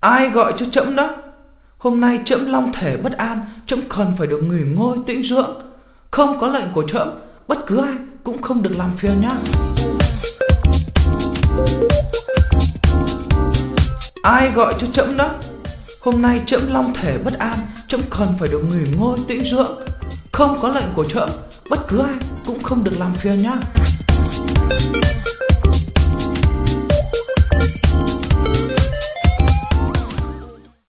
Ai gọi cho trẫm đó? Hôm nay trẫm long thể bất an, trẫm cần phải được nghỉ ngơi tĩnh dưỡng. Không có lệnh của trẫm, bất cứ ai cũng không được làm phiền nhá. Ai gọi cho trẫm đó? Hôm nay trẫm long thể bất an, trẫm cần phải được nghỉ ngơi tĩnh dưỡng. Không có lệnh của trẫm, bất cứ ai cũng không được làm phiền nhá.